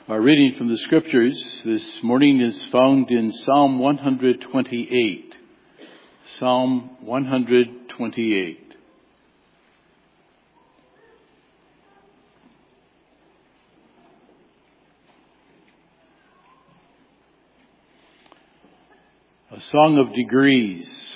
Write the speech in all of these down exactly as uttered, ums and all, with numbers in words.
Our reading from the Scriptures this morning is found in Psalm one twenty-eight. Psalm one twenty-eight. A song of degrees.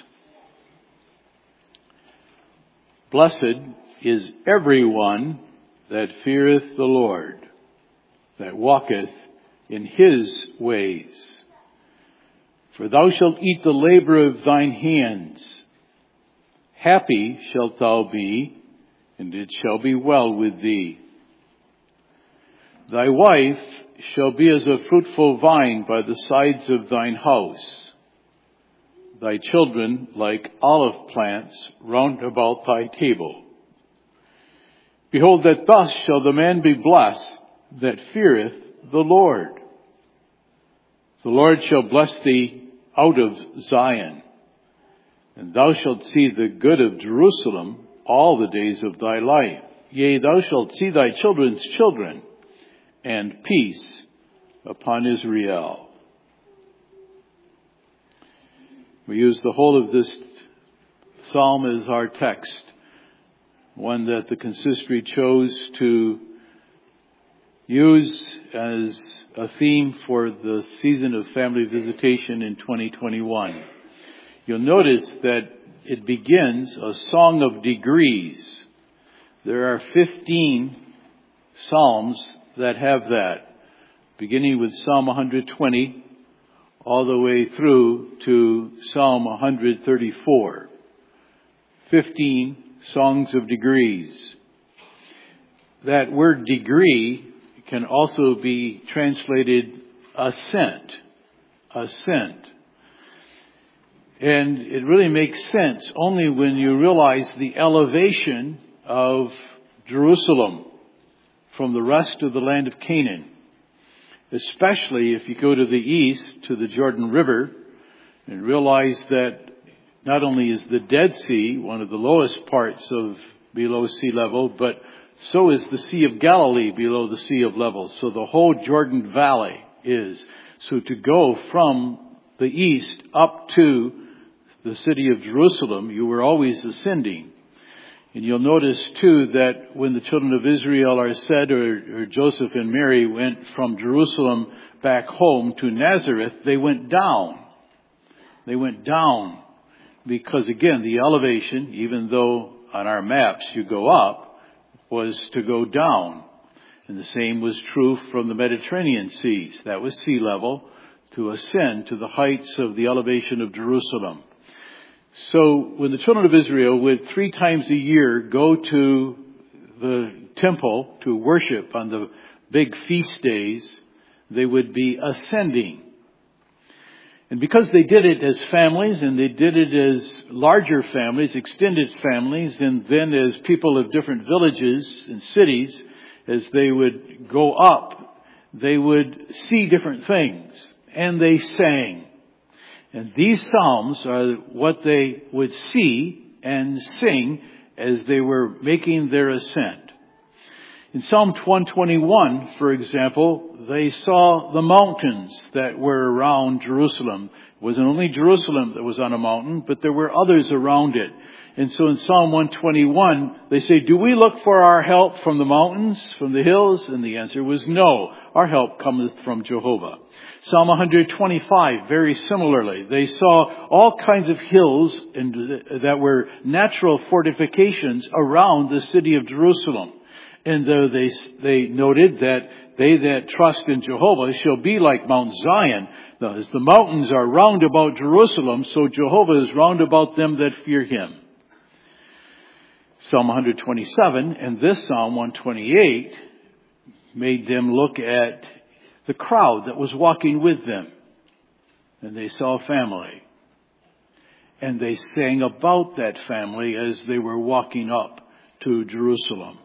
Blessed is everyone that feareth the Lord, that walketh in his ways. For thou shalt eat the labor of thine hands. Happy shalt thou be, and it shall be well with thee. Thy wife shall be as a fruitful vine by the sides of thine house, thy children like olive plants round about thy table. Behold, that thus shall the man be blessed that feareth the Lord. The Lord shall bless thee out of Zion, and thou shalt see the good of Jerusalem all the days of thy life. Yea, thou shalt see thy children's children, and peace upon Israel. We use the whole of this psalm as our text, one that the consistory chose to use as a theme for the season of family visitation in twenty twenty-one. You'll notice that it begins a song of degrees. There are fifteen psalms that have that, beginning with Psalm one twenty all the way through to Psalm one thirty-four. fifteen songs of degrees. That word degree can also be translated ascent. Ascent. And it really makes sense only when you realize the elevation of Jerusalem from the rest of the land of Canaan. Especially if you go to the east, to the Jordan River, and realize that not only is the Dead Sea one of the lowest parts of below sea level, but so is the Sea of Galilee below the sea of level. So the whole Jordan Valley is. So to go from the east up to the city of Jerusalem, you were always ascending. And you'll notice too that when the children of Israel are said, or, or Joseph and Mary went from Jerusalem back home to Nazareth, they went down. They went down because again, the elevation, even though on our maps you go up, was to go down. And the same was true from the Mediterranean seas. That was sea level, to ascend to the heights of the elevation of Jerusalem. So when the children of Israel would three times a year go to the temple to worship on the big feast days, they would be ascending. And because they did it as families, and they did it as larger families, extended families, and then as people of different villages and cities, as they would go up, they would see different things. And they sang. And these psalms are what they would see and sing as they were making their ascent. In Psalm one twenty-one, for example, they saw the mountains that were around Jerusalem. It wasn't only Jerusalem that was on a mountain, but there were others around it. And so in Psalm one twenty-one, they say, do we look for our help from the mountains, from the hills? And the answer was no. Our help cometh from Jehovah. Psalm one twenty-five, very similarly, they saw all kinds of hills that were natural fortifications around the city of Jerusalem. And though they, they noted that they that trust in Jehovah shall be like Mount Zion. Now, as the mountains are round about Jerusalem, so Jehovah is round about them that fear him. Psalm one twenty-seven and this Psalm one twenty-eight made them look at the crowd that was walking with them. And they saw a family. And they sang about that family as they were walking up to Jerusalem.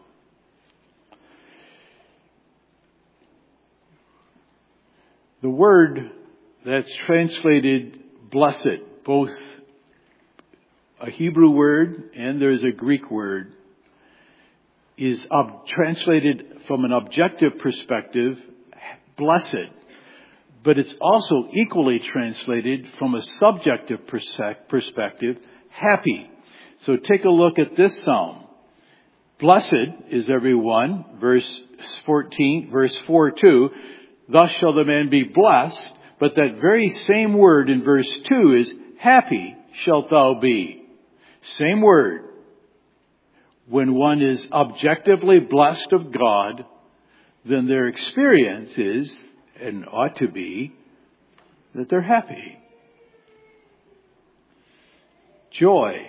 The word that's translated blessed, both a Hebrew word and there's a Greek word, is ob- translated from an objective perspective, blessed. But it's also equally translated from a subjective perspective, happy. So take a look at this psalm. Blessed is everyone, verse fourteen, verse four two, thus shall the man be blessed, but that very same word in verse two is happy shalt thou be. Same word. When one is objectively blessed of God, then their experience is, and ought to be, that they're happy. Joy.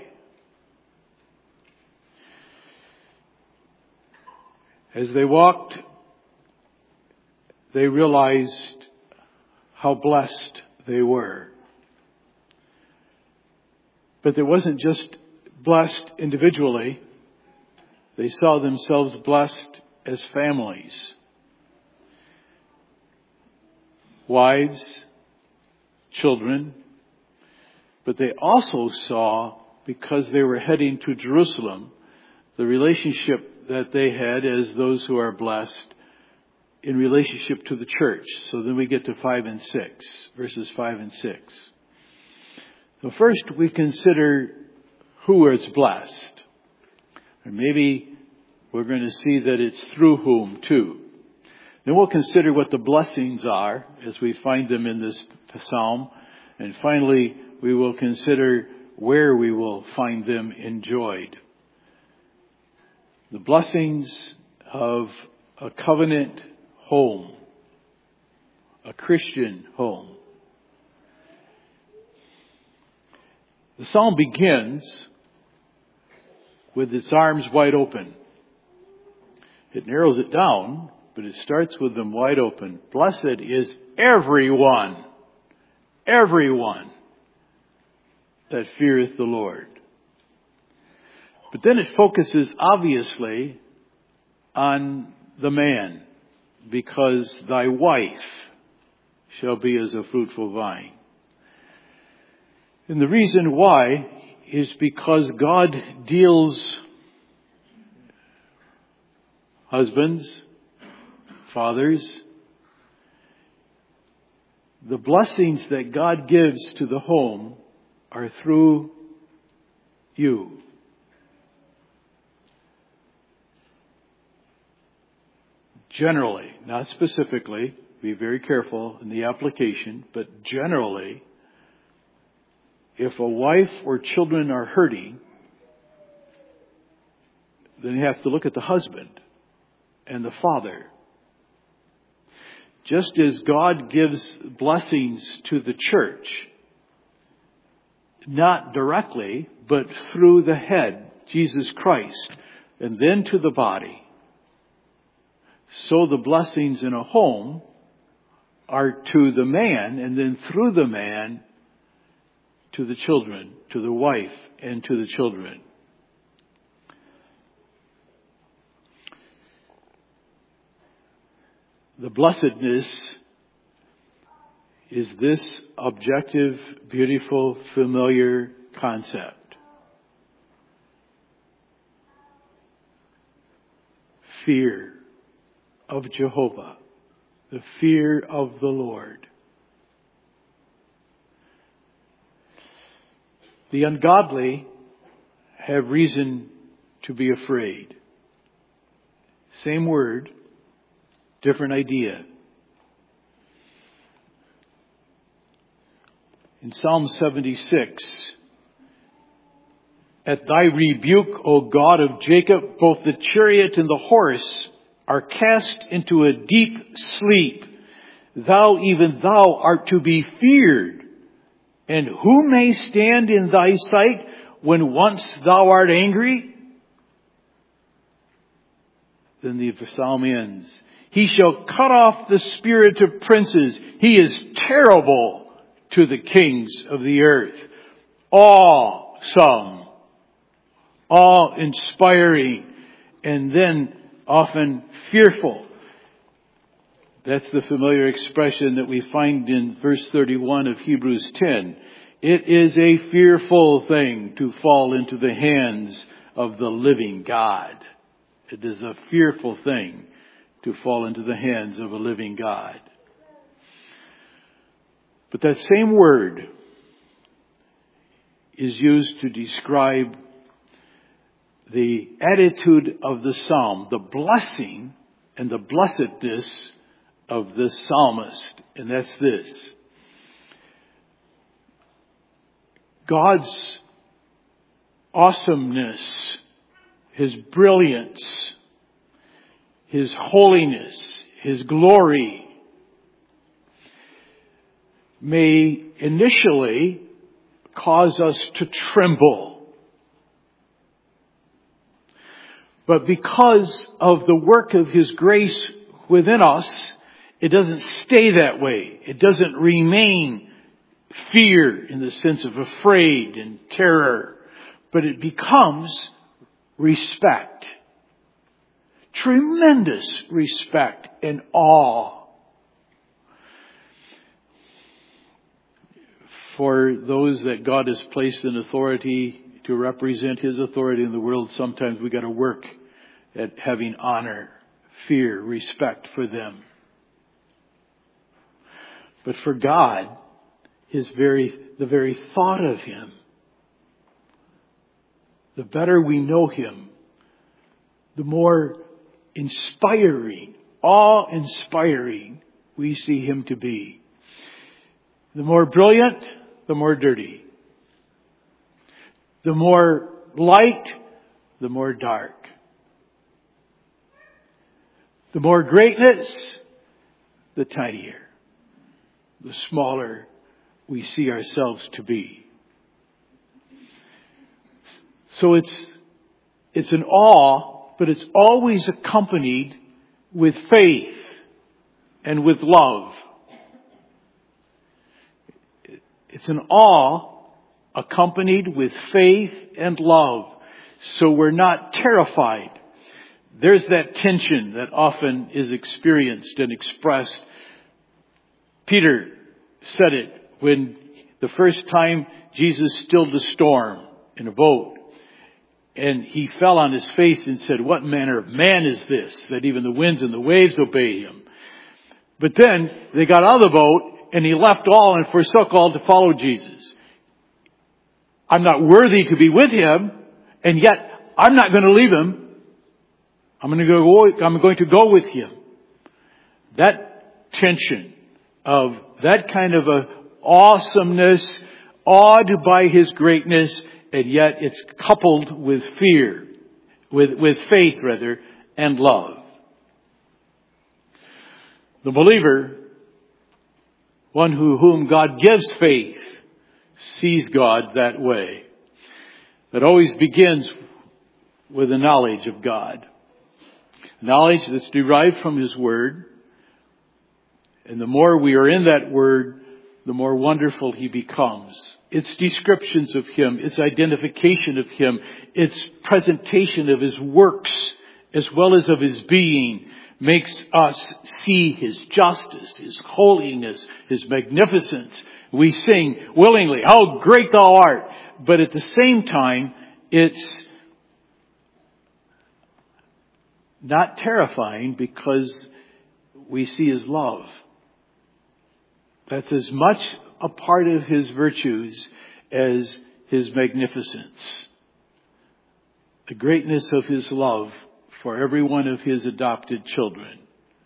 As they walked, they realized how blessed they were. But it wasn't just blessed individually. They saw themselves blessed as families. Wives, children. But they also saw, because they were heading to Jerusalem, the relationship that they had as those who are blessed in relationship to the church. So then we get to five and six, verses five and six. So first we consider who is blessed. And maybe we're going to see that it's through whom too. Then we'll consider what the blessings are as we find them in this psalm. And finally, we will consider where we will find them enjoyed. The blessings of a covenant home, a Christian home. The psalm begins with its arms wide open. It narrows it down, but it starts with them wide open. Blessed is everyone, everyone that feareth the Lord. But then it focuses obviously on the man, because thy wife shall be as a fruitful vine. And the reason why is because God deals husbands, fathers, the blessings that God gives to the home are through you. Generally, not specifically, be very careful in the application, but generally, if a wife or children are hurting, then you have to look at the husband and the father. Just as God gives blessings to the church, not directly, but through the head, Jesus Christ, and then to the body. So the blessings in a home are to the man, and then through the man to the children, to the wife, and to the children. The blessedness is this objective, beautiful, familiar concept. Fear of Jehovah, the fear of the Lord. The ungodly have reason to be afraid. Same word, different idea. In Psalm seventy-six, at thy rebuke, O God of Jacob, both the chariot and the horse are cast into a deep sleep. Thou, even thou, art to be feared. And who may stand in thy sight when once thou art angry? Then the psalm ends. He shall cut off the spirit of princes. He is terrible to the kings of the earth. Awesome. Awe-inspiring. And then often fearful. That's the familiar expression that we find in verse thirty-one of Hebrews ten. It is a fearful thing to fall into the hands of the living God. It is a fearful thing to fall into the hands of a living God. But that same word is used to describe the attitude of the psalm, the blessing and the blessedness of the psalmist. And that's this: God's awesomeness, His brilliance, His holiness, His glory may initially cause us to tremble. But because of the work of His grace within us, it doesn't stay that way. It doesn't remain fear in the sense of afraid and terror, but it becomes respect. Tremendous respect and awe. For those that God has placed in authority to represent His authority in the world, sometimes we got to work at having honor, fear, respect for them. But for God, His very, the very thought of Him, the better we know Him, the more inspiring, awe-inspiring we see Him to be. The more brilliant, the more dirty. The more light, the more dark. The more greatness, the tinier, the smaller we see ourselves to be. So it's, it's an awe, but it's always accompanied with faith and with love. It's an awe accompanied with faith and love. So we're not terrified. There's that tension that often is experienced and expressed. Peter said it when the first time Jesus stilled the storm in a boat. And he fell on his face and said, "What manner of man is this, that even the winds and the waves obey Him?" But then they got out of the boat and he left all and forsook all to follow Jesus. I'm not worthy to be with Him, and yet I'm not going to leave Him. I'm going to go, I'm going to go with Him. That tension of that kind of a awesomeness, awed by His greatness, and yet it's coupled with fear, with, with faith rather, and love. The believer, one who, whom God gives faith, sees God that way. That always begins with a knowledge of God. Knowledge that's derived from His Word. And the more we are in that Word, the more wonderful He becomes. Its descriptions of Him, its identification of Him, its presentation of His works, as well as of His being, makes us see His justice, His holiness, His magnificence. We sing willingly, "How great Thou art!" But at the same time, it's not terrifying because we see His love. That's as much a part of His virtues as His magnificence. The greatness of His love for every one of His adopted children.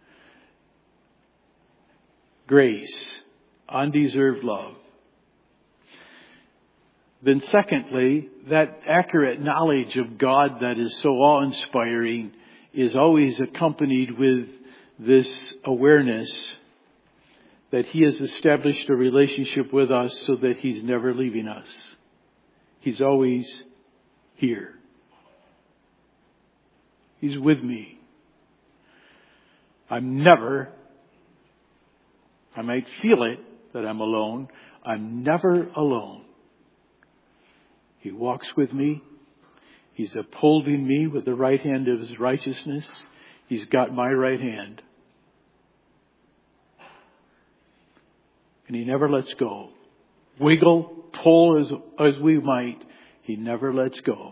Grace, undeserved love. Then secondly, that accurate knowledge of God that is so awe-inspiring is always accompanied with this awareness that He has established a relationship with us so that He's never leaving us. He's always here. He's with me. I'm never, I might feel it that I'm alone. I'm never alone. He walks with me. He's upholding me with the right hand of His righteousness. He's got my right hand. And He never lets go. Wiggle, pull as, as we might, He never lets go.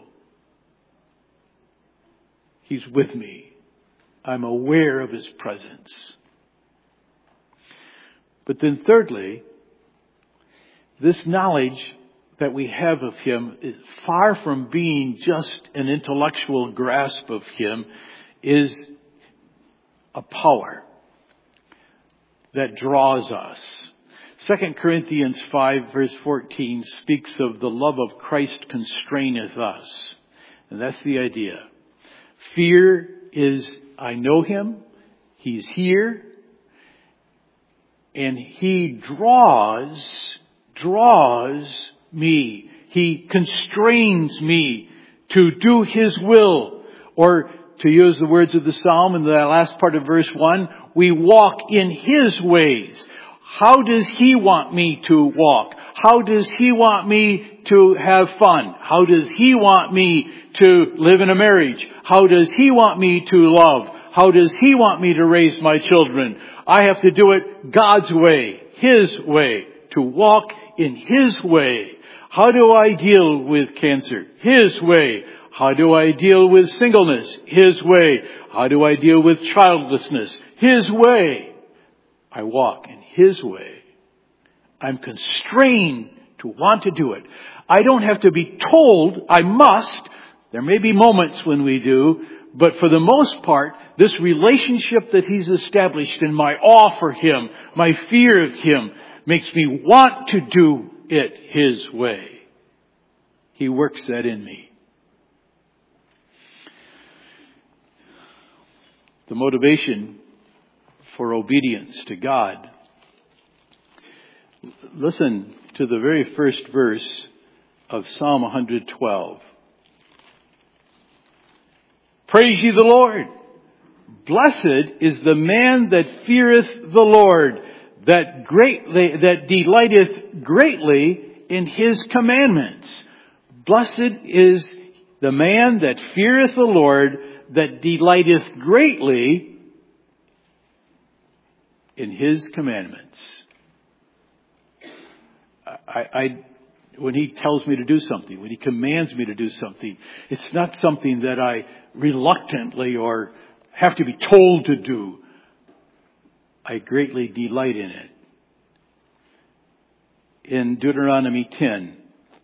He's with me. I'm aware of His presence. But then thirdly, this knowledge that we have of Him is far from being just an intellectual grasp of Him, is a power that draws us. Second Corinthians five verse fourteen speaks of the love of Christ constraineth us. And that's the idea. Fear is, I know Him, He's here, and He draws, draws me. He constrains me to do His will. Or to use the words of the Psalm in the last part of verse one, we walk in His ways. How does He want me to walk? How does He want me to have fun? How does He want me to live in a marriage? How does He want me to love? How does He want me to raise my children? I have to do it God's way, His way, to walk in His way. How do I deal with cancer? His way. How do I deal with singleness? His way. How do I deal with childlessness? His way. I walk in His way. I'm constrained to want to do it. I don't have to be told I must. There may be moments when we do, but for the most part, this relationship that He's established and my awe for Him, my fear of Him, makes me want to do it His way. He works that in me. The motivation for obedience to God. Listen to the very first verse of Psalm one twelve. Praise ye the Lord. Blessed is the man that feareth the Lord, that greatly, that delighteth greatly in His commandments. Blessed is the man that feareth the Lord, that delighteth greatly in His commandments. I, I, when He tells me to do something, when He commands me to do something, it's not something that I reluctantly or have to be told to do. I greatly delight in it. In Deuteronomy ten,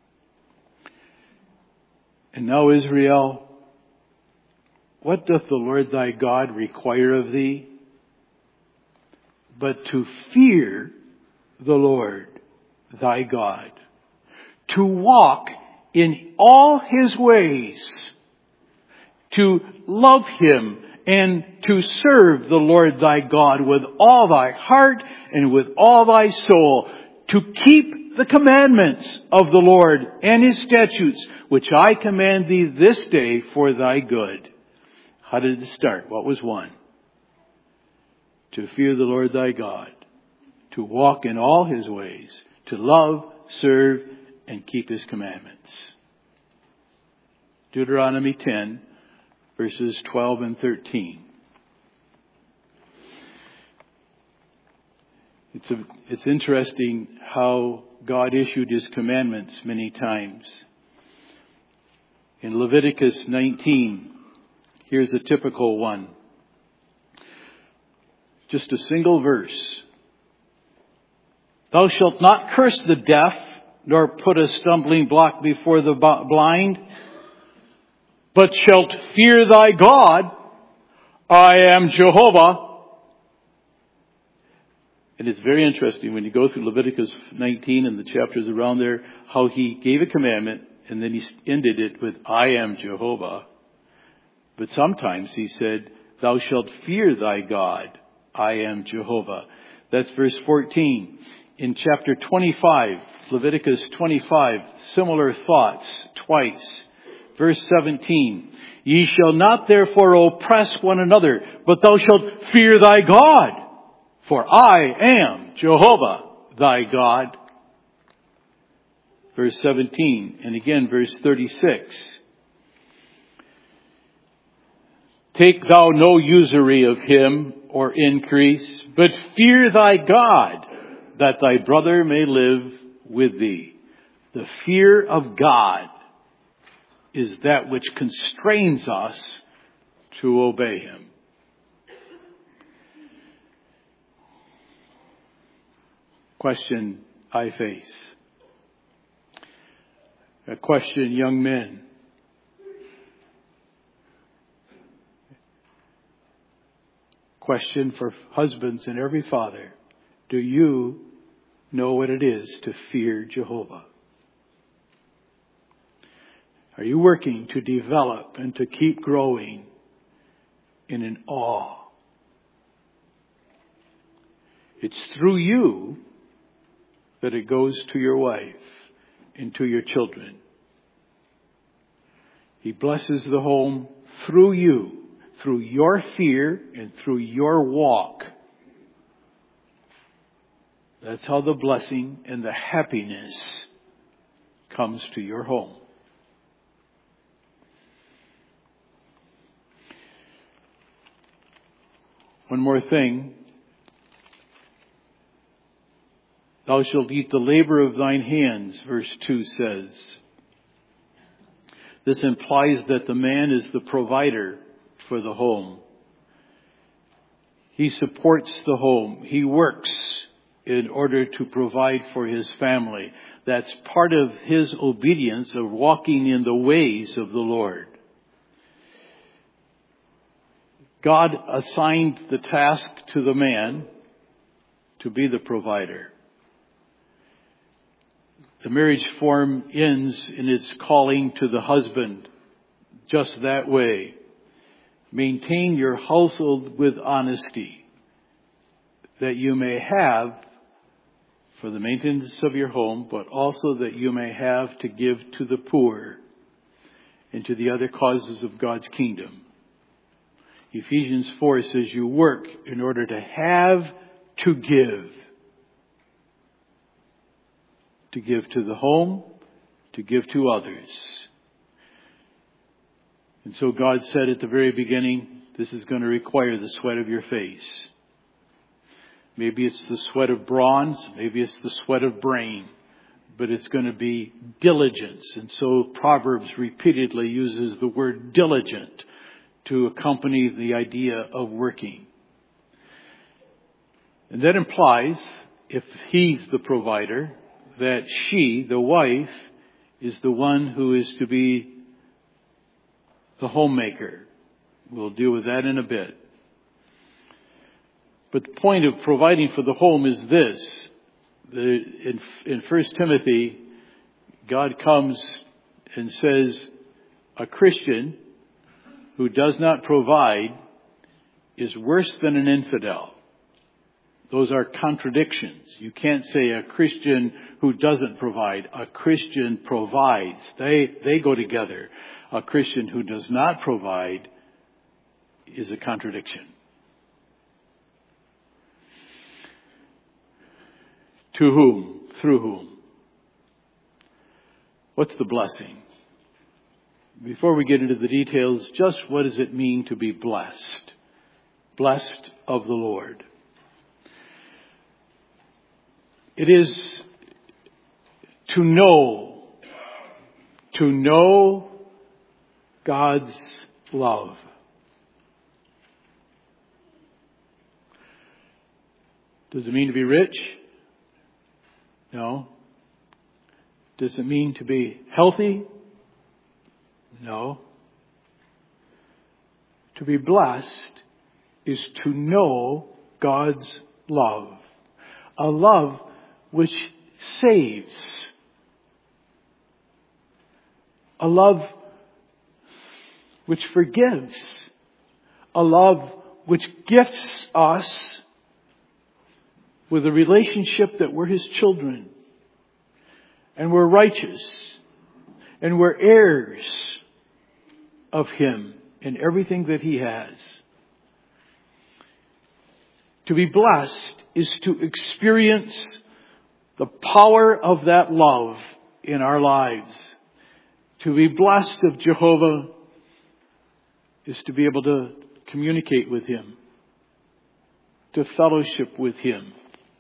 and now Israel, what doth the Lord thy God require of thee? But to fear the Lord thy God, to walk in all His ways, to love Him and to serve the Lord thy God with all thy heart and with all thy soul, to keep the commandments of the Lord and His statutes, which I command thee this day for thy good. How did it start? What was one? To fear the Lord thy God, to walk in all His ways, to love, serve, and keep His commandments. Deuteronomy ten, verses twelve and thirteen. It's, a, it's interesting how God issued His commandments many times. In Leviticus nineteen, here's a typical one. Just a single verse. Thou shalt not curse the deaf, nor put a stumbling block before the blind, but shalt fear thy God. I am Jehovah. And it's very interesting when you go through Leviticus nineteen and the chapters around there, how He gave a commandment and then He ended it with, I am Jehovah. But sometimes He said, thou shalt fear thy God. I am Jehovah. That's verse fourteen. In chapter twenty-five, Leviticus twenty-five, similar thoughts twice. Verse seventeen, ye shall not therefore oppress one another, but thou shalt fear thy God. For I am Jehovah thy God. Verse seventeen, and again verse thirty-six. Take thou no usury of him or increase, but fear thy God, that thy brother may live with thee. The fear of God is that which constrains us to obey Him. Question I face. A question, young men. Question for husbands and every father. Do you know what it is to fear Jehovah? Are you working to develop and to keep growing in an awe? It's through you that it goes to your wife and to your children. He blesses the home through you, through your fear and through your walk. That's how the blessing and the happiness comes to your home. One more thing. Thou shalt eat the labor of thine hands, verse two says. This implies that the man is the provider for the home. He supports the home. He works in order to provide for his family. That's part of his obedience of walking in the ways of the Lord. God assigned the task to the man to be the provider. The marriage form ends in its calling to the husband just that way. Maintain your household with honesty, that you may have for the maintenance of your home, but also that you may have to give to the poor and to the other causes of God's kingdom. Ephesians four says you work in order to have to give. To give to the home, to give to others. And so God said at the very beginning, this is going to require the sweat of your face. Maybe it's the sweat of bronze, maybe it's the sweat of brain, but it's going to be diligence. And so Proverbs repeatedly uses the word diligent to accompany the idea of working. And that implies, if he's the provider, that she, the wife, is the one who is to be the homemaker. We'll deal with that in a bit. But the point of providing for the home is this. The, in, in First Timothy, God comes and says, a Christian who does not provide is worse than an infidel. Those are contradictions. You can't say a Christian who doesn't provide. A Christian provides. They, they go together. A Christian who does not provide is a contradiction. To whom? Through whom? What's the blessing? Before we get into the details, just what does it mean to be blessed? Blessed of the Lord. It is to know, to know God's love. Does it mean to be rich? No. Does it mean to be healthy? No. To be blessed is to know God's love. A love which saves. A love which forgives. A love which gifts us with a relationship that we're His children. And we're righteous. And we're heirs of Him and everything that He has. To be blessed is to experience the power of that love in our lives. To be blessed of Jehovah is to be able to communicate with Him, to fellowship with Him.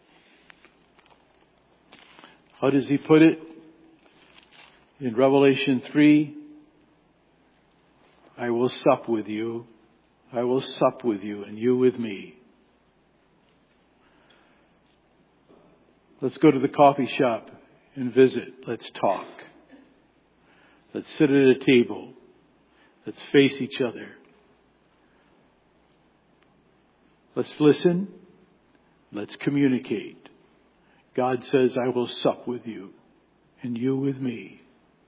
How does He put it? In Revelation three, I will sup with you. I will sup with you and you with me. Let's go to the coffee shop and visit. Let's talk. Let's sit at a table. Let's face each other. Let's listen. Let's communicate. God says, I will sup with you, and you with me.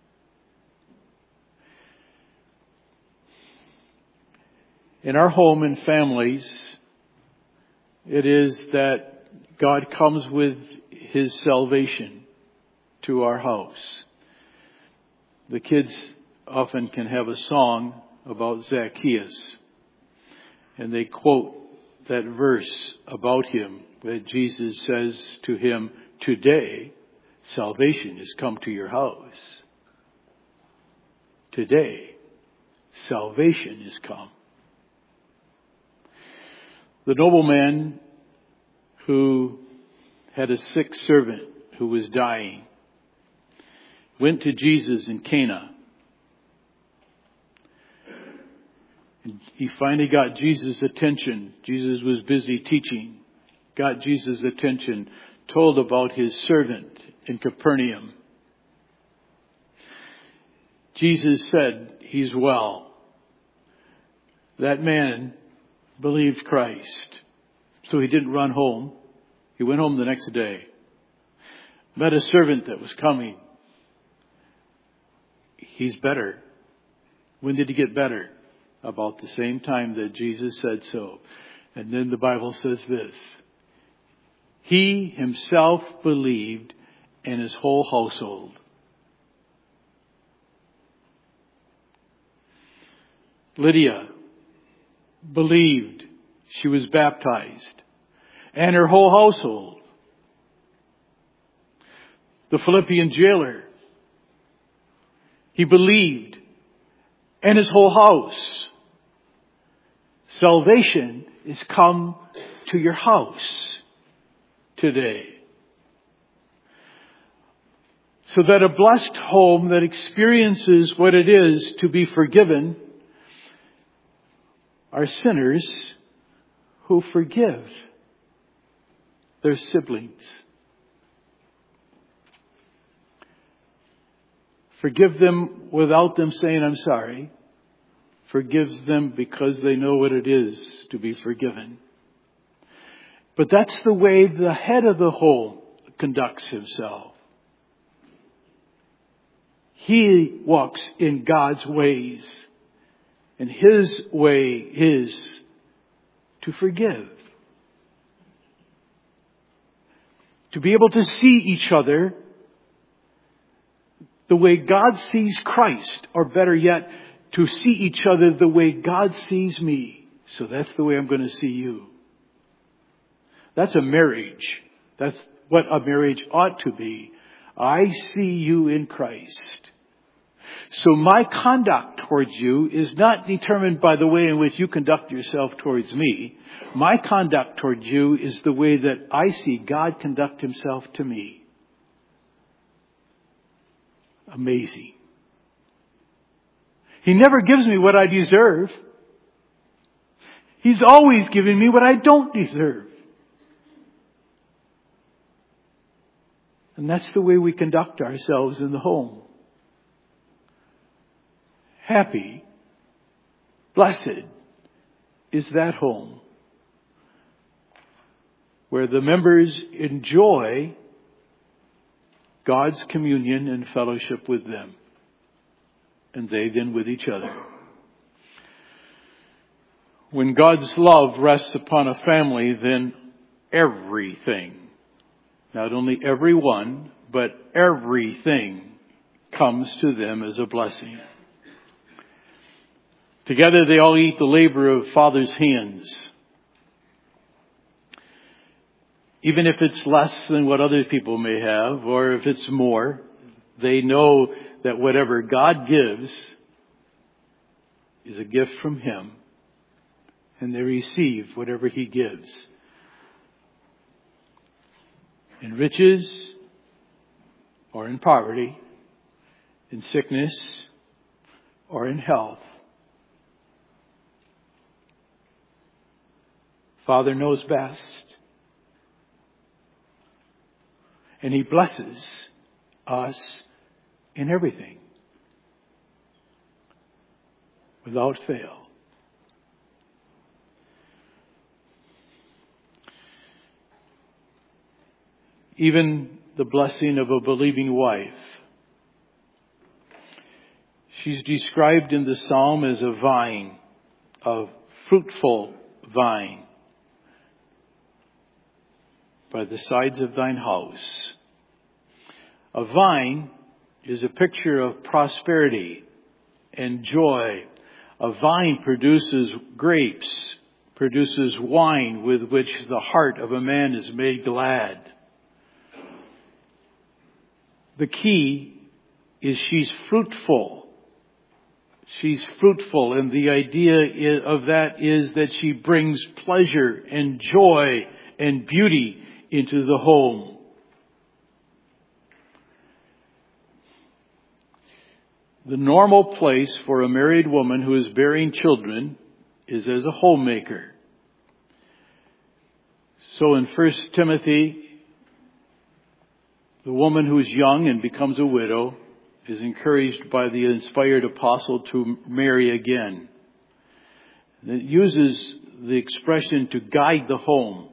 In our home and families, it is that God comes with His salvation to our house. The kids often can have a song about Zacchaeus, and they quote that verse about him that Jesus says to him, today salvation has come to your house. Today salvation has come. The nobleman who had a sick servant who was dying went to Jesus in Cana. And he finally got Jesus' attention. Jesus was busy teaching. Got Jesus' attention. Told about his servant in Capernaum. Jesus said, he's well. That man believed Christ. So he didn't run home. He went home the next day. Met a servant that was coming. He's better. When did he get better? About the same time that Jesus said so. And then the Bible says this. He himself believed and his whole household. Lydia believed. She was baptized. And her whole household. The Philippian jailer. He believed. And his whole house. Salvation is come to your house today. So that a blessed home that experiences what it is to be forgiven are sinners who forgive their siblings. Forgive them without them saying, I'm sorry. Forgives them because they know what it is to be forgiven. But that's the way the head of the home conducts himself. He walks in God's ways. And his way is to forgive. To be able to see each other the way God sees Christ, or better yet, to see each other the way God sees me. So that's the way I'm going to see you. That's a marriage. That's what a marriage ought to be. I see you in Christ. So my conduct towards you is not determined by the way in which you conduct yourself towards me. My conduct towards you is the way that I see God conduct himself to me. Amazing. He never gives me what I deserve. He's always giving me what I don't deserve. And that's the way we conduct ourselves in the home. Happy, blessed is that home where the members enjoy God's communion and fellowship with them, and they then with each other. When God's love rests upon a family, then everything, not only everyone, but everything comes to them as a blessing. Together they all eat the labor of Father's hands. Even if it's less than what other people may have, or if it's more, they know that whatever God gives is a gift from him. And they receive whatever he gives. In riches or in poverty, in sickness or in health. Father knows best. And he blesses us in everything. without fail. Even the blessing of a believing wife. She's described in the psalm as a vine, a fruitful vine by the sides of thine house. A vine is a picture of prosperity and joy. A vine produces grapes, produces wine with which the heart of a man is made glad. The key is she's fruitful. She's fruitful, and the idea of that is that she brings pleasure and joy and beauty into the home. The normal place for a married woman who is bearing children is as a homemaker. So in First Timothy, the woman who is young and becomes a widow is encouraged by the inspired apostle to marry again. It uses the expression to guide the home.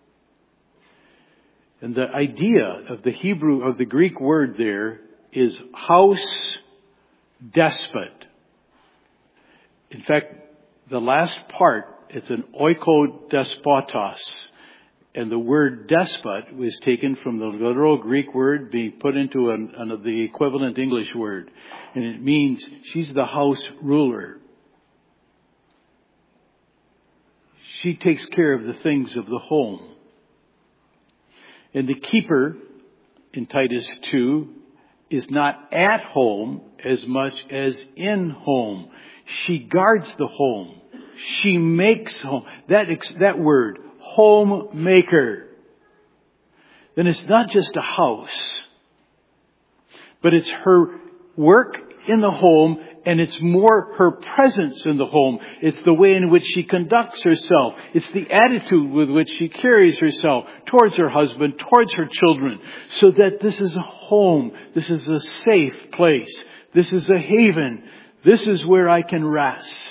And the idea of the Hebrew, of the Greek word there is house despot. In fact, the last part, it's an oikodespotos. And the word despot was taken from the literal Greek word being put into an, an, the equivalent English word. And it means she's the house ruler. She takes care of the things of the home. And the keeper in Titus two is not at home as much as in home. She guards the home. She makes home. That, that word, homemaker. Then it's not just a house, but it's her work in the home, and it's more her presence in the home. It's the way in which she conducts herself. It's the attitude with which she carries herself towards her husband, towards her children, so that this is a home. This is a safe place. This is a haven. This is where I can rest.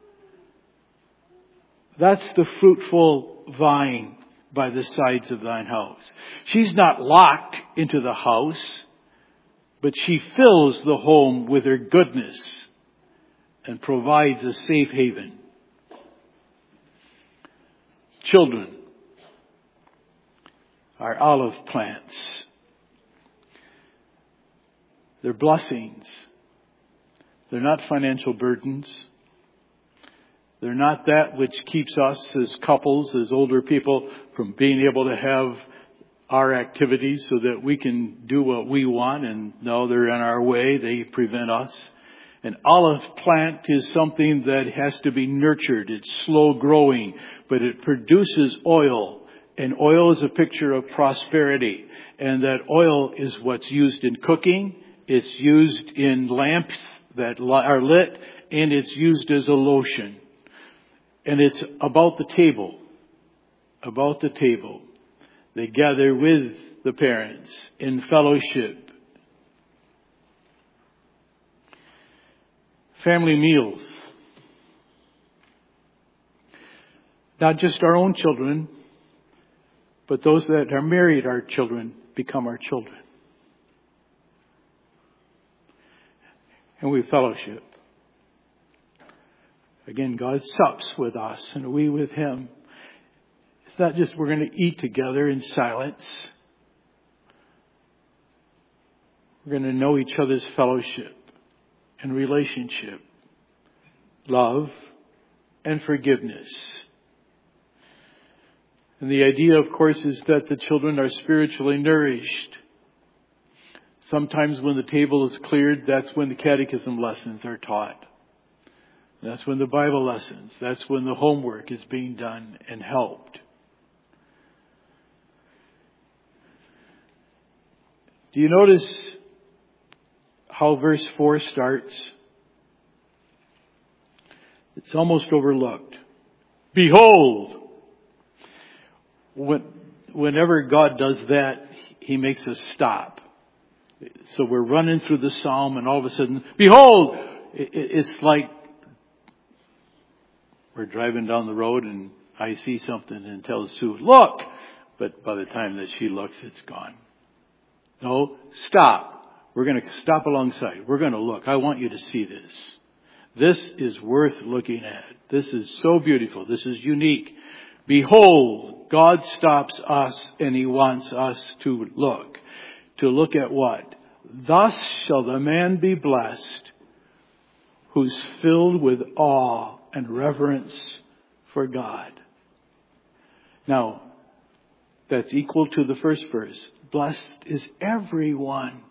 That's the fruitful vine by the sides of thine house. She's not locked into the house, but she fills the home with her goodness and provides a safe haven. Children are olive plants. They're blessings. They're not financial burdens. They're not that which keeps us as couples, as older people, from being able to have our activities so that we can do what we want. And no, they're in our way. They prevent us. An olive plant is something that has to be nurtured. It's slow growing, but it produces oil. And oil is a picture of prosperity. And that oil is what's used in cooking. It's used in lamps that are lit, and it's used as a lotion. And it's about the table. About the table. They gather with the parents in fellowship. Family meals. Not just our own children, but those that are married, our children, become our children. And we fellowship. Again, God sups with us and we with Him. It's not just we're going to eat together in silence. We're going to know each other's fellowship and relationship, love and forgiveness. And the idea, of course, is that the children are spiritually nourished. Sometimes when the table is cleared, that's when the catechism lessons are taught. That's when the Bible lessons, that's when the homework is being done and helped. Do you notice how verse four starts? It's almost overlooked. Behold! When, whenever God does that, He makes us stop. So we're running through the psalm and all of a sudden, behold! It's like we're driving down the road and I see something and tell Sue, look! But by the time that she looks, it's gone. No, stop. We're going to stop alongside. We're going to look. I want you to see this. This is worth looking at. This is so beautiful. This is unique. Behold, God stops us and He wants us to look. To look at what? Thus shall the man be blessed who's filled with awe and reverence for God. Now, that's equal to the first verse. Blessed is everyone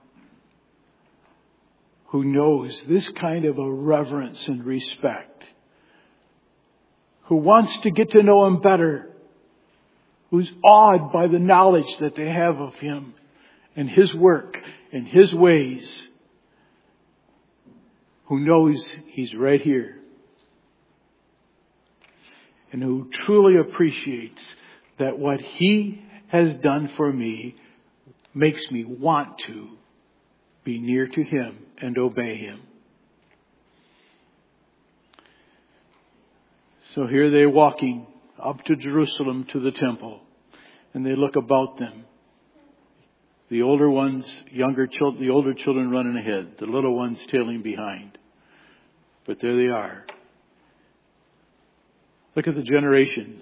who knows this kind of a reverence and respect, who wants to get to know Him better, who's awed by the knowledge that they have of Him and His work and His ways, who knows He's right here, and who truly appreciates that what He has done for me makes me want to be near to Him and obey Him. So here they're walking up to Jerusalem to the temple, and they look about them. The older ones, younger children, the older children running ahead, the little ones tailing behind. But there they are. Look at the generations.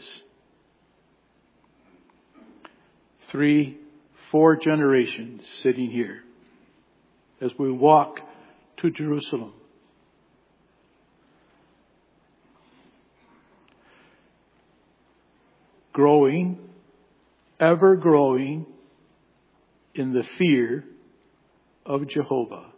Three, four generations sitting here as we walk to Jerusalem. Growing, ever growing in the fear of Jehovah.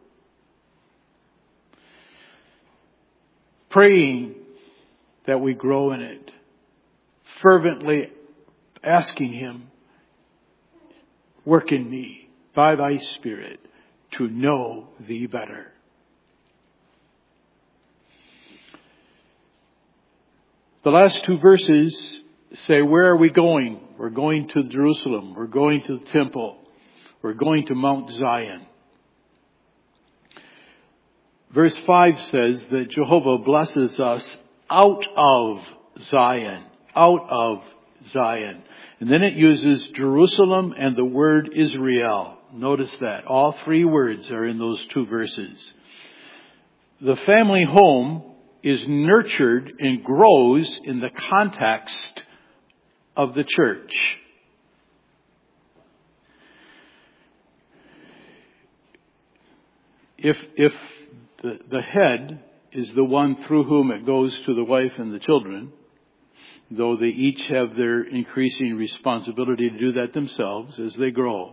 Praying that we grow in it. Fervently asking Him, work in me by Thy Spirit to know Thee better. The last two verses say, where are we going? We're going to Jerusalem. We're going to the temple. We're going to Mount Zion. Verse five says that Jehovah blesses us out of Zion. Out of Zion. And then it uses Jerusalem and the word Israel. Notice that. All three words are in those two verses. The family home is nurtured and grows in the context of the church. If, if the, the head is the one through whom it goes to the wife and the children, though they each have their increasing responsibility to do that themselves as they grow,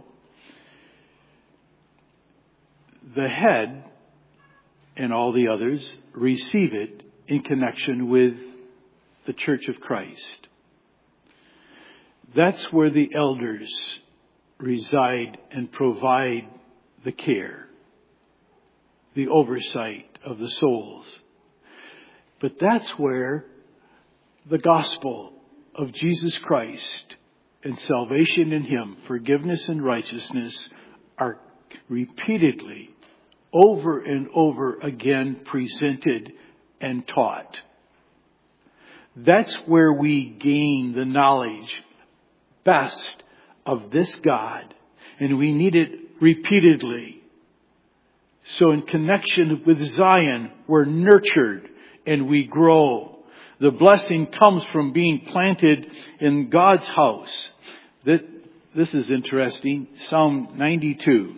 the head and all the others receive it in connection with the Church of Christ. That's where the elders reside and provide the care, the oversight of the souls. But that's where the gospel of Jesus Christ and salvation in Him, forgiveness and righteousness are repeatedly, over and over again presented and taught. That's where we gain the knowledge best of this God, and we need it repeatedly. So in connection with Zion, we're nurtured and we grow. The blessing comes from being planted in God's house. This is interesting. Psalm ninety-two.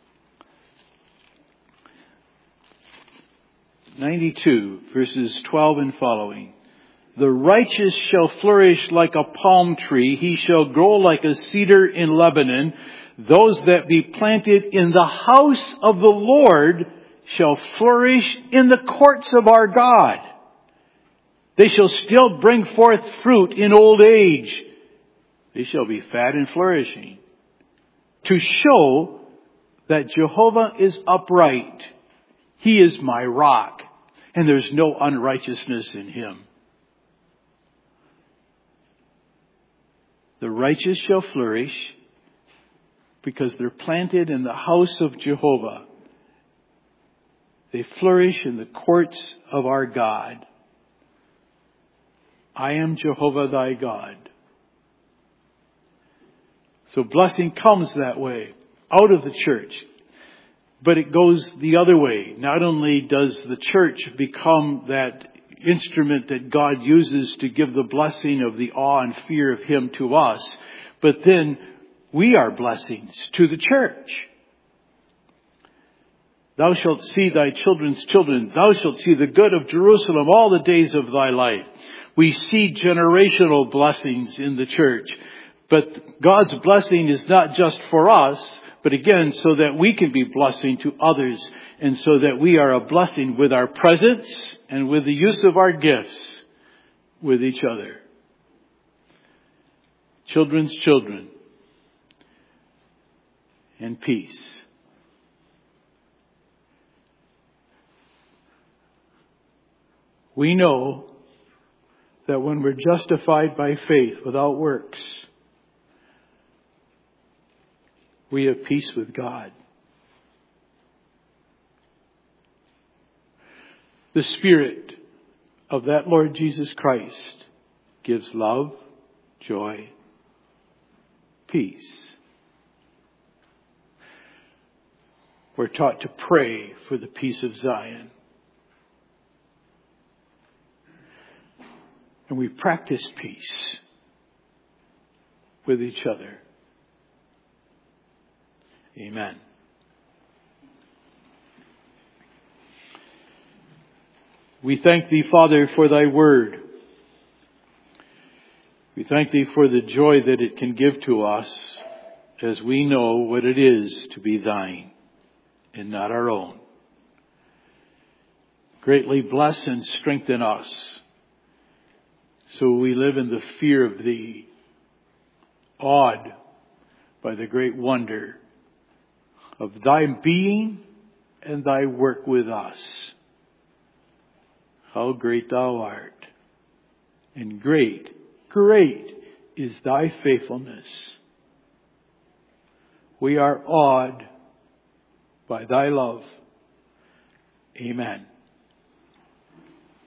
ninety-two, verses twelve and following. The righteous shall flourish like a palm tree. He shall grow like a cedar in Lebanon. Those that be planted in the house of the Lord shall flourish in the courts of our God. They shall still bring forth fruit in old age. They shall be fat and flourishing, to show that Jehovah is upright. He is my rock, and there's no unrighteousness in Him. The righteous shall flourish because they're planted in the house of Jehovah. They flourish in the courts of our God. I am Jehovah thy God. So blessing comes that way, out of the church. But it goes the other way. Not only does the church become that instrument that God uses to give the blessing of the awe and fear of Him to us, but then we are blessings to the church. Thou shalt see thy children's children. Thou shalt see the good of Jerusalem all the days of thy life. We see generational blessings in the church. But God's blessing is not just for us, but again, so that we can be blessing to others, and so that we are a blessing with our presence and with the use of our gifts with each other. Children's children and peace. We know that when we're justified by faith without works, we have peace with God. The Spirit of that Lord Jesus Christ gives love, joy, peace. We're taught to pray for the peace of Zion. And we practice peace with each other. Amen. We thank Thee, Father, for Thy word. We thank Thee for the joy that it can give to us as we know what it is to be Thine and not our own. Greatly bless and strengthen us so we live in the fear of Thee, awed by the great wonder of Thy being and Thy work with us. How great Thou art, and great, great is Thy faithfulness. We are awed by Thy love. Amen.